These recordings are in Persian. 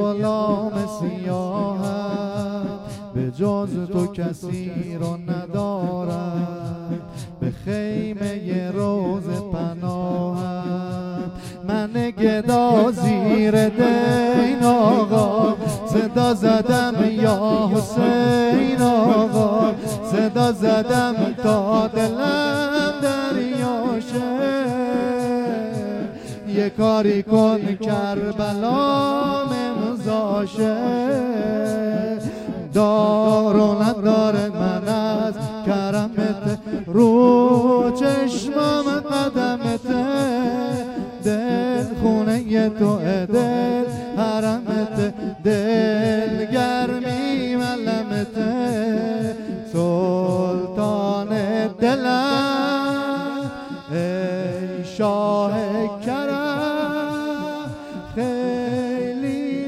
غلام سیاهم، به جز تو کسی رو ندارم، به خیمه روز پناهم. من گدا زیر دین آقا، صدا زدم یا حسین آقا، صدا زدم تا دلم دریا شه. یه کاری کن کربلام امضاشه، دار و نداره من از کرمت، رو چشمم قدمت، دل خونه تو دل حرمت، دل گرمی ملمت، سلطان دلم ای شاه کرم، خیلی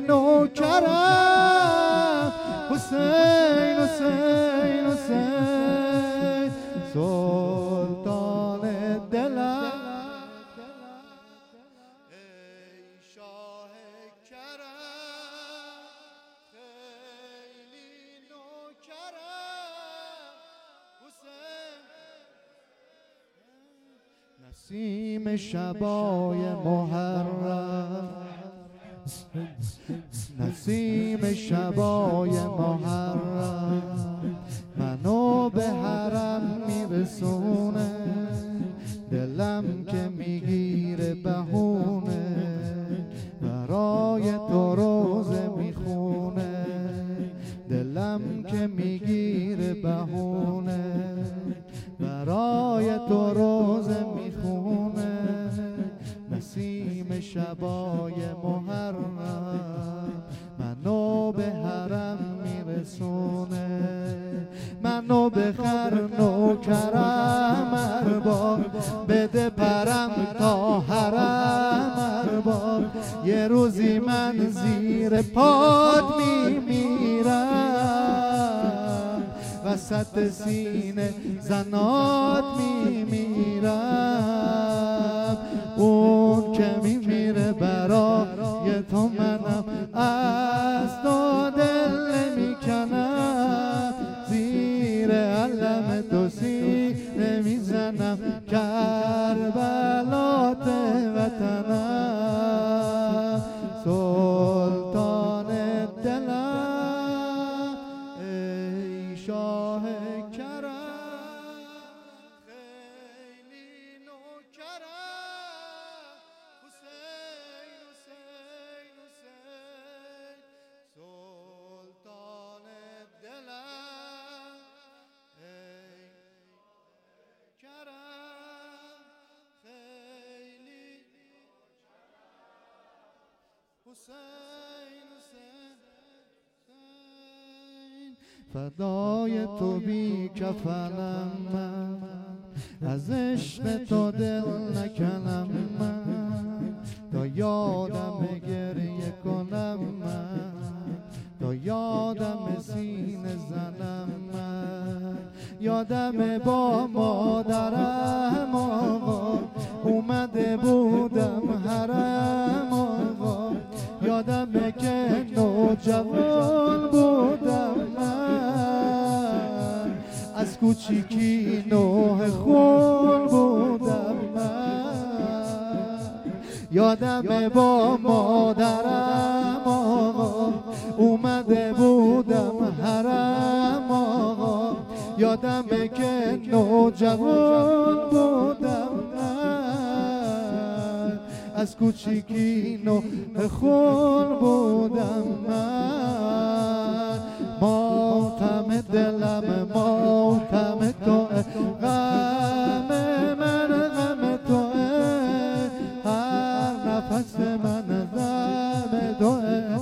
نوکرم، حسین حسین حسین، سلطان دلم ای شاه کرم، خیلی نوکرم، حسین. نسیم شبای محرم، نسیم شبای محرم، منو به حرم میرسونه، دلم که میگیره بهونه، برای تو روزه میخونه، دلم که میگیره بهونه، برای تو روزه میخونه. نسیم شبای محرم منو به حرم میرسونه، منو بخر نوکرم ارباب، بده پرم تا حرم ارباب، یه روزی من زیر پات میمیرم، وسط سینه زنات میمیرم، اون که میمیره برای تو منم از تو دل نمیکنم، زیر علم تو سینه میزنم، کربلات وطنم، سلطان دلم ای شاه کرم، خیلی نوکرم، حسین حسین حسین، سلطان دلم ای کرم، خیلی حسین حسین حسین. فدای تو بی کفنم من، از عشق تو دل نکنم من، تا یادم گریه کنم من، تا یادم سینه زنم من، یادم با مادرم آقا، اومده بودم حرم آقا، یادم که نوجوان بودم من، از کوچیکی نوح خون بودم من، یادم با مادرم آقا، اومده بودم حرم آقا، یادم که نوجوان بودم من، از کوچیکی نوح خون بودم من، ماتم دلم ماتم توه، غم من غم توه، هر نفس من غم توه،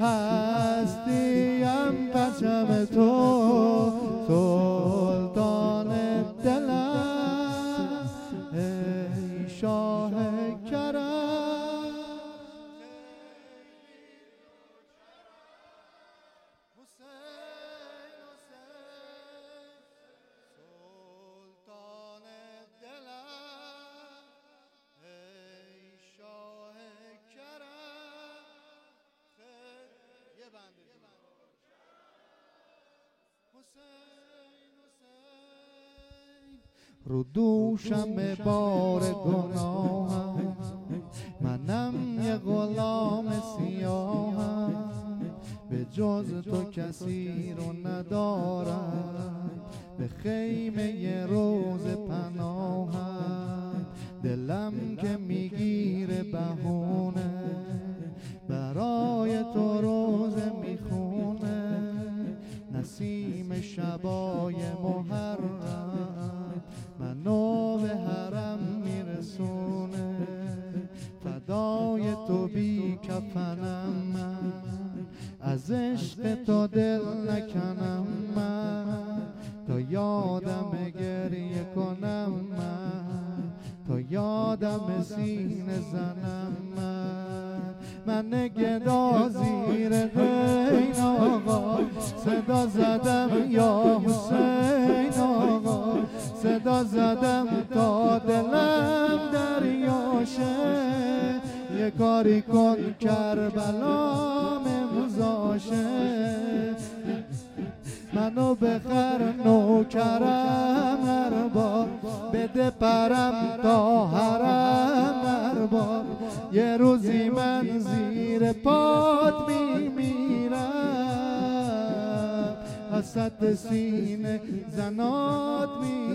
هستیم پرچم تو، سلطان دلم ای شاه کرم، حسین حسین، سلطان دلم ای شاه کرم، رو دوشم بار گناهم، منم یه غلام سیاهم، به جز تو کسی رو ندارم، به خیمه یه روز پناهم، دلم که میگیره بهونه، برای تو روزه میخونه، نسیم شبای محرم منو به حرم میرسونه، فدای تو بی کفنم من، از عشق تو دل نکنم من، تا یادم گریه کنم من، تا یادم سینه زنم من گدا زیر دین آقا، صدا زدم یا حسین آقا، صدا زدم تا دلم دریاشه، یه کاری کن کربلام امضاشه، منو بخر نوکرم ارباب، بده پرم تا حرم ارباب، یه روزی من زیر پات میمیرم، وسط سینه زنات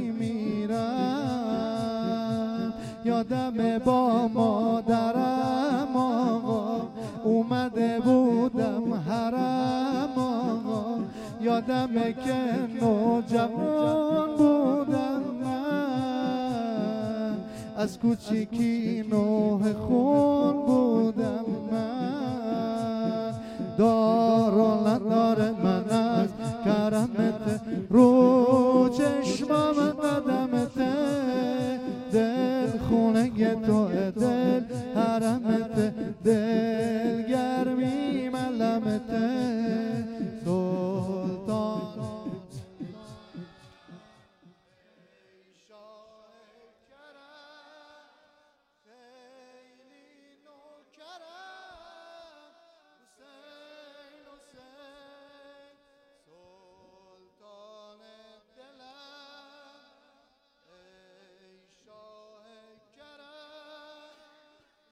میمیرم، یادم با مادرم آقا، اومده بودم حرم آقا، یادمه که نوجوان بودم من، از کوچیکی نوح خون بودم من، دار و ندار من از کرمت، رو چشمام قدمت، دل خونه تو دل حرمت، دل